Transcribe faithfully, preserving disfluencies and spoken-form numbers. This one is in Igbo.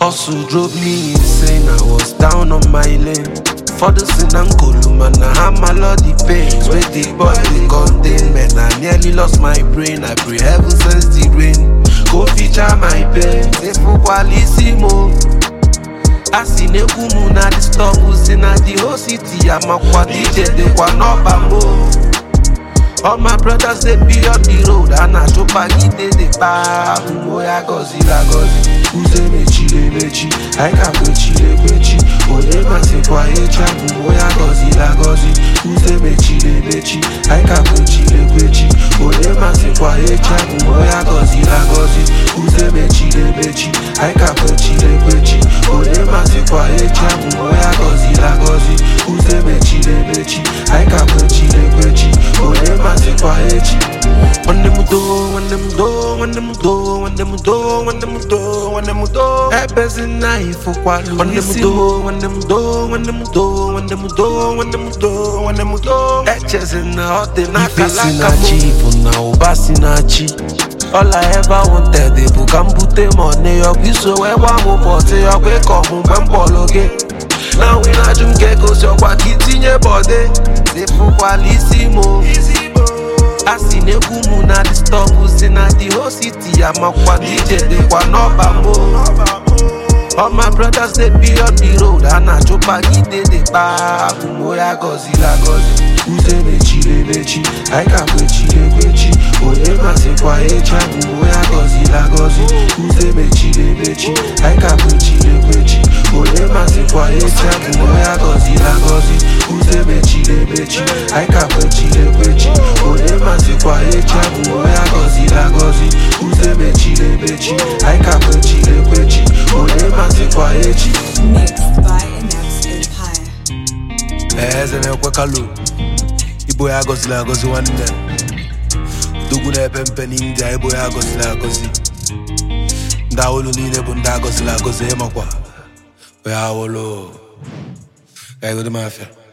Hustle drove me insane, I was down on my lane. For the sin and column, and I have my lordy pains. With the boy, the containment, I nearly lost my brain. I pray heaven sends the rain. Go feature my pain, say for qualissimo. I see ne kumu na the stop, see na the whole city. I'm a quad D J, they want no bamboo. All my brothers they be on the road, and I show pagi they they buy. Umoya gozi la gozi, uze mechi le mechi, I can't go chile mechi. Ole masi kwa echa, umoya gozi la gozi, uze mechi le mechi, I can't go chile mechi. Ole masi kwa echa, umoya gozi la gozi, uze mechi le mechi, I can't go chile mechi. Ole masi kwa echa, umoya gozi la gozi, uze mechi le mechi, I can't go chile mechi. Ole masi kwa echi. When them do, when them do, when them do, when them do, when them do, when them do. Hey, busy night for quality. When them do, when them do, when them do, when them do, when them do, when them do. Hey, chasing out the night. Facing a chief, now passing a chief. All I ever wanted, they book and put them money up. You so I want more party, I wake up home and ball again. Now we not jump get go so what kids in your body. They for qualissimo. I see ne kumu na the stop, see na the whole city. I'm a quad D J, they want no bamboo. All my brothers they be on the road, and I show pagi they they buy. Umoya gozi la gozi, uze mechi le mechi, I can't go chile mechi. Ole masi kwa echa, umoya gozi la gozi, uze mechi le mechi, I can't go chile mechi. Ole masi kwa echa, umoya gozi la gozi, uze mechi le mechi, I can't go chile mechi. Ole masi kwa echa, umoya gozi la gozi, uze mechi le mechi, I can't go chile mechi. Ole masi kwa echi. Mixed by Inex Empire. Eh, zene kwa kalu. Ibo ya gozi la gozi one day. Dugu na pempe ninja, ibo ya gozi la gozi. Nda olu nile bunda gozi la gozi ema kwa. We ha wolo. Kaya go di mafia.